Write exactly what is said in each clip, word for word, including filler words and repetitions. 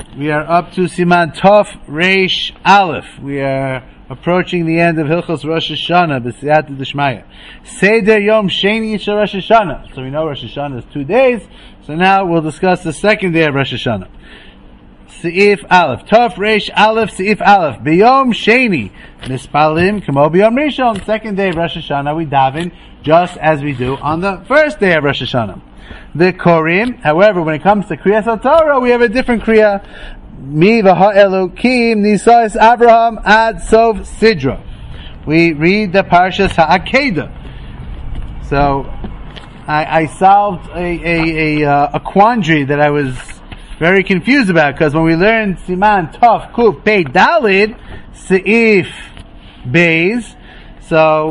We are up to Siman Tov Reish Aleph. We are approaching the end of Hilchos Rosh Hashanah, B'siyata D'Shmaya. Seder Yom Sheni Shel Rosh Hashanah. So we know Rosh Hashanah is two days. So now we'll discuss the second day of Rosh Hashanah. Seif Aleph. Tov Reish Aleph, Seif Aleph. B'Yom Sheni. Mispalim Kamo B'Yom Rishon. Second day of Rosh Hashanah, we daven just as we do on the first day of Rosh Hashanah. The Korim, however, when it comes to Kriyas HaTorah, we have a different Kriya. Mi v'ha Elokim nisas Abraham ad sof Sidra. We read the Parshas HaAkedah. So, I, I solved a, a, a, uh, a quandary that I was very confused about, because when we learned Siman Tov Kuf Pei Dalid Seif Beis, so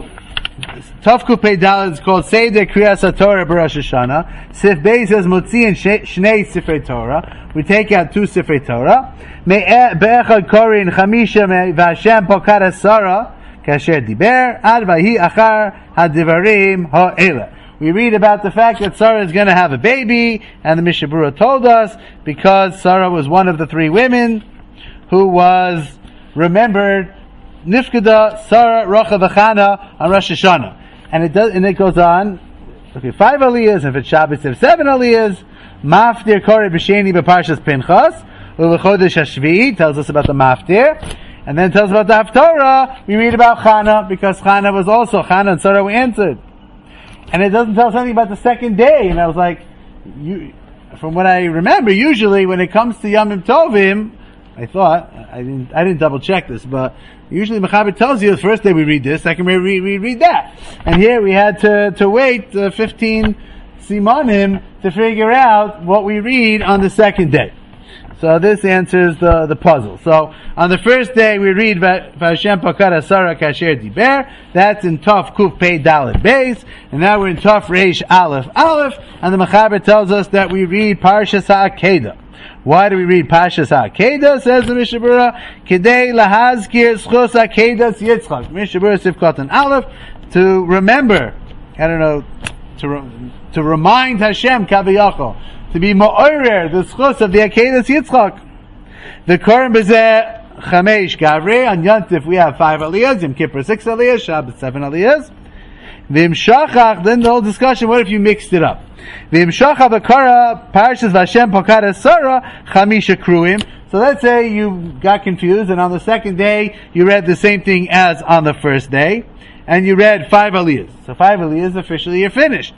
Tov Kuf Pei Dalid is called Seder Kriyas HaTorah B'Rosh Hashanah. Sif Beis says Motziin Shnei Sifrei Torah. We take out two Sifrei Torah. Be'echad Korin Chamisha V'Hashem Pokad Asara Kasher Diber Ad Vahi Achar Hadivarim Ha'ela. We read about the fact that Sarah is going to have a baby, and the Mishnah Berurah told us because Sarah was one of the three women who was remembered Nifkada, Sarah, Rocha, V'Chana on Rosh Hashanah. And it does, and it goes on. Okay, five aliyahs, and if it's Shabbos, there's seven aliyahs. Maftir Koreh B'Sheni B'Parshas Pinchas. U'V'Chodesh HaShvi'i tells us about the Maftir. And then tells us about the Haftorah. We read about Chana, because Chana was also, Chana and Sarah were answered. And it doesn't tell us anything about the second day. And I was like, you, from what I remember, usually when it comes to Yamim Tovim, I thought, I didn't, I didn't double check this, but usually Mechaber tells you the first day we read this, second day we read, read that. And here we had to, to wait uh, fifteen Simonim to figure out what we read on the second day. So this answers the, the puzzle. So on the first day we read V'Hashem Pakad Asara Kasher Diber. That's in Tov Kuf Pei Dalet Beis. And now we're in Tov Reish Aleph Aleph. And the Mechaber tells us that we read Parshas HaAkedah. Why do we read Parshas HaAkedah? Says the Mishnah Berurah, Kedei lahazkir schos HaAkedah Yitzchak. Mishnah Berurah Sifkat and Aleph, to remember, I don't know, to re, to remind Hashem Kaviyachol, to be mo'orer the schos of the Akedah Yitzchak. The Korim Bezeh Chamesh Gavri, on Yontif we have five aliyahs, Yom Kippur six aliyahs, Shabbat seven aliyahs. V'im shachach, then the whole discussion, what if you mixed it up? V'im shachach v'kara, Parshas V'Hashem Pokad Asara, Chamisha Kruim. So let's say you got confused, and on the second day, you read the same thing as on the first day, and you read five aliyahs. So five aliyahs, officially you're finished.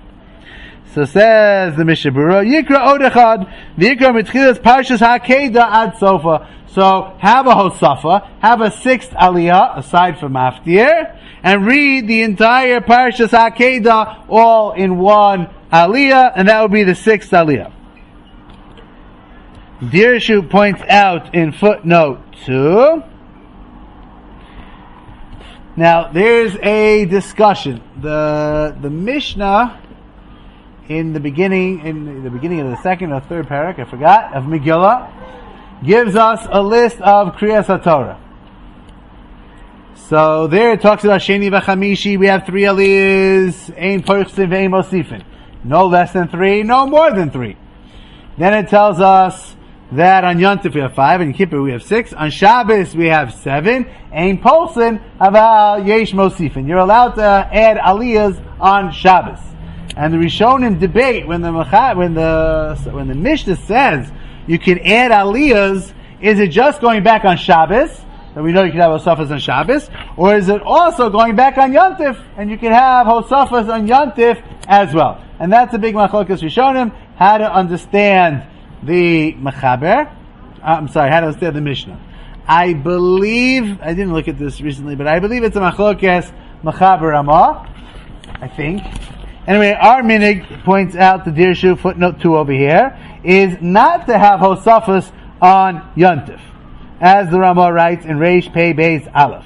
So says the Mishnah Berurah, Yikra Odechad, V'yikra Mitchilas Parshas HaAkedah Ad Sofa. So have a Hosafa, have a sixth aliyah, aside from Maftir, and read the entire Parshas HaAkedah all in one aliyah, and that would be the sixth aliyah. Dirshu points out in footnote two. Now, there's a discussion. The the Mishnah in the beginning, in the beginning of the second or third parak, I forgot, of Megillah, gives us a list of Kriyas HaTorah. So there it talks about Sheni v'Chamishi, we have three aliyahs, Ein Porchsin v'Ein Mosifin. No less than three, no more than three. Then it tells us that on Yontif we have five, and Kippur we have six, on Shabbos we have seven, Ein Porchsin aval Yesh Mosifin. You're allowed to add aliyahs on Shabbos. And the Rishonim debate when the when the when the Mishnah says you can add aliyahs, is it just going back on Shabbos? And we know you can have Hosafas on Shabbos, or is it also going back on Yontif, and you can have Hosafas on Yontif as well? And that's a big machlokas Rishonim, how to understand the Mechaber. Uh, I'm sorry, how to understand the Mishnah. I believe, I didn't look at this recently, but I believe it's a machlokas Mechaber Ramah, I think. Anyway, our minig points out the Dirshu, footnote two over here, is not to have Hosafas on Yontif, as the Ramah writes in Reish Pei Beis Aleph.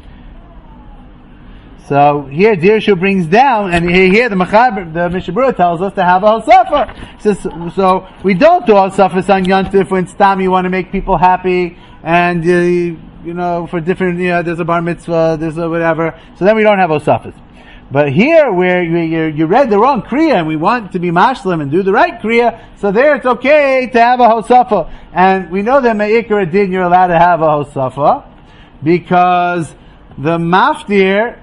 So here Dirshu brings down, and here the Mechaber, the Mishnah Berurah tells us to have a Hosafa. So, so we don't do Hosafas on Yontif when Stam you want to make people happy, and uh, you know, for different, you know, there's a bar mitzvah, there's a whatever. So then we don't have Hosafas. But here, where you, you, you read the wrong Kriya, and we want to be Mashlim and do the right Kriya, so there it's okay to have a Hosafa. And we know that Me'ikar Adin, you're allowed to have a Hosafa, because the Maftir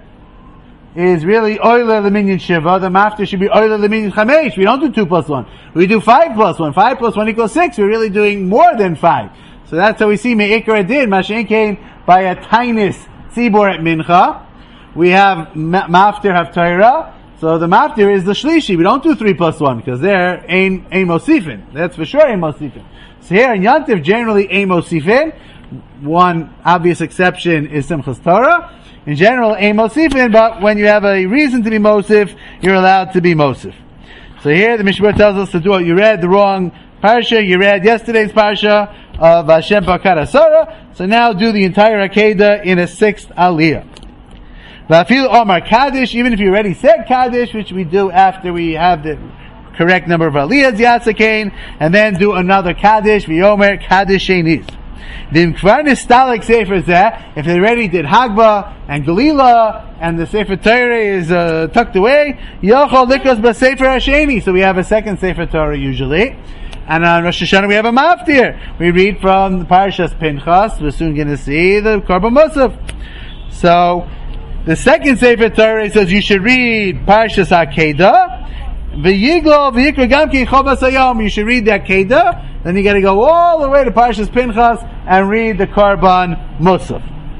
is really Oiler Leminyan Shiva. The Maftir should be Oiler Leminyan Chamesh. We don't do two plus one. We do five plus one. Five plus one equals six. We're really doing more than five. So that's how we see Me'ikar Adin, Mashen Kain, by a Tainis Tzibor at Mincha. We have ma- Maftir Haftarah. So the Maftir is the Shlishi. We don't do three plus one, because there ain't, ain't Mosifin. That's for sure ain't Mosifin. So here in Yantiv, generally ain't Mosifin. One obvious exception is Simchas Torah. In general, ain't Mosifin, but when you have a reason to be Mosif, you're allowed to be Mosif. So here the Mishnah tells us to do it. You read the wrong Parsha. You read yesterday's Parsha of Hashem Bakar Asara. So now do the entire Akedah in a sixth Aliyah. Vafil Omar Kaddish, even if you already said Kaddish, which we do after we have the correct number of Aliyahs, Yatsakain, and then do another Kaddish, V'yomer Kaddish Shenis. The Kvar Nistalik Sefer Zeh, if they already did Hagba and Galila, and the Sefer Torah is uh, tucked away, Yochol Likos B'Sefer Hasheni, so we have a second Sefer Torah usually. And on Rosh Hashanah we have a Maftir. We read from the Parashas Pinchas, we're soon going to see the Korban Musaf. So, the second Sefer Torah says you should read Parshas Akedah, V'yiglo v'yikra gam ki chobas hayom. You should read the Akedah, then you got to go all the way to Parshas Pinchas and read the Korban Musaf.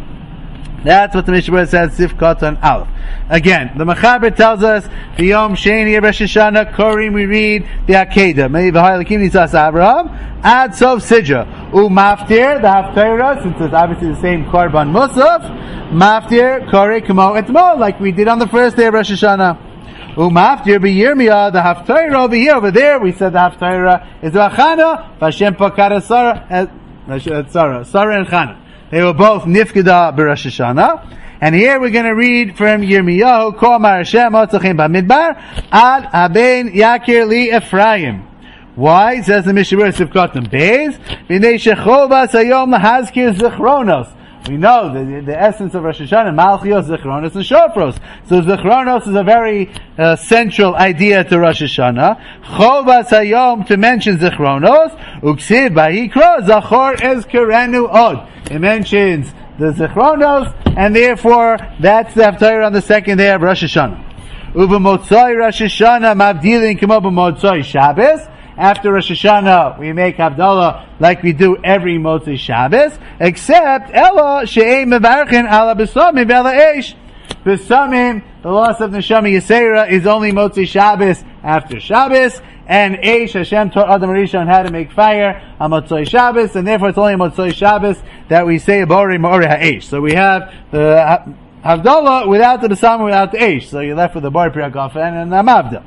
That's what the Mishnah says, Sif Katan Aleph. Again, the Mechaber tells us, V'yom Sheni Rosh Hashanah Korim, we read the Akedah. Mei v'hai l'kim nisas Avraham, Ad Sof Sidra. U Maftir, the Haftarah, since it's obviously the same Korban Musaf, Maftir, Kore, Kamo, Etmo, like we did on the first day of Rosh Hashanah. U Maftir, B'yirmiyah, the Haftarah over here, over there, we said the Haftarah is V'achana, V'Hashem Pakar Sarah, Sarah, Sarah and Chana. They were both Nifkeda B'Rosh Hashanah. And here we're going to read from Yirmiyahu, Ko Amar Hashem, Otzachim B'Midbar, Ad Haben Yakir Li Ephraim. Why? Says the Mishnah Sivkotim Beis, V'nei Shechovas Hayom Lahazkir Zichronos. We know the, the essence of Rosh Hashanah, Malchios, Zichronos, and Shofros. So Zichronos is a very uh, central idea to Rosh Hashanah. Chovas Hayom, to mention Zichronos, Uksiv Bahikra, Zachor Ezkerenu Od. It mentions the Zichronos, and therefore that's the Haftarah on the second day of Rosh Hashanah. Uva Motzai Rosh Hashanah, Mavdilin Kemo B'Motzai Shabbos. After Rosh Hashanah, we make Havdalah like we do every Motzei Shabbos, except Ella She'ei Mevarchin Ala B'Samim V'Ela Eish. B'Samim, the loss of Neshama Yisera, is only Motzei Shabbos after Shabbos, and Eish, Hashem taught Adam Rishon how to make fire on Motzei Shabbos, and therefore it's only on Motzei Shabbos that we say Bori Ma'ori HaEish. So we have the Havdalah without the B'Samim, without the Eish. So you're left with the Bori Priyakofen and the Mavda.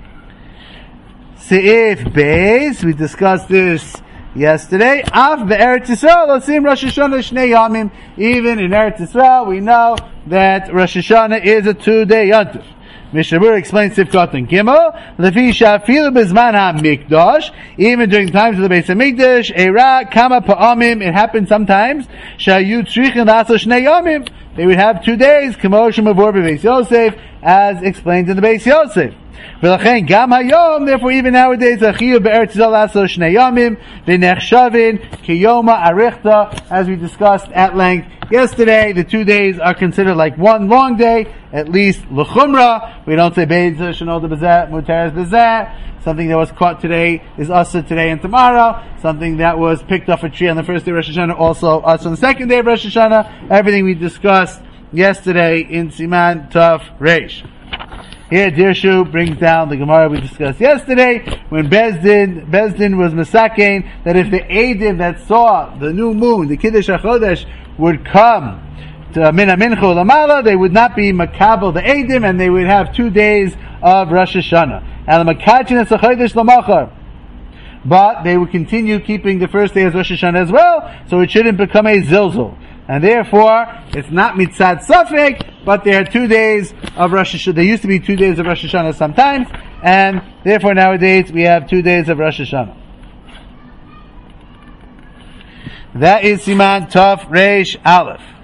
Seif Beis, we discussed this yesterday. Af be'Eretz Yisrael, Osim Rosh Hashanah Shnei Yamim. Even in Eretz Yisrael, we know that Rosh Hashanah is a two-day Yontif. Mishabur explains Sifkot and Gimel. Lefi shafilu bezman ha-mikdash. Even during times of the Beis HaMikdash, Eira kama pa'amim. It happens sometimes. Shayu tzrichin laso Shnei Yamim. They would have two days. Kamo shemavur be'Beis Yosef, as explained in the Beis Yosef. V'lachen gam hayom, therefore even nowadays, achiyu be'eretz Yisrael laso shnei yamim, v'nechshavin kiyoma arichta, as we discussed at length yesterday. The two days are considered like one long day, at least l'chumra. We don't say be'ez shenol de bezeh, muteres bezeh. Something that was caught today is asa today and tomorrow. Something that was picked off a tree on the first day of Rosh Hashanah, also asa on the second day of Rosh Hashanah. Everything we discussed yesterday in Siman Tov Reish. Here, Dirshu brings down the Gemara we discussed yesterday, when Bezdin, Bezdin was Mesakein, that if the Eidim that saw the new moon, the Kiddush HaChodesh, would come to Min HaMincha Lamala, they would not be Makabel the Eidim, and they would have two days of Rosh Hashanah. And the Makachin HaChodesh Lamachar. But they would continue keeping the first day as Rosh Hashanah as well, so it shouldn't become a Zilzul. And therefore, it's not Mitzad Safek, but there are two days of Rosh Hashanah. There used to be two days of Rosh Hashanah sometimes, and therefore nowadays we have two days of Rosh Hashanah. That is Siman Tov Reish Aleph.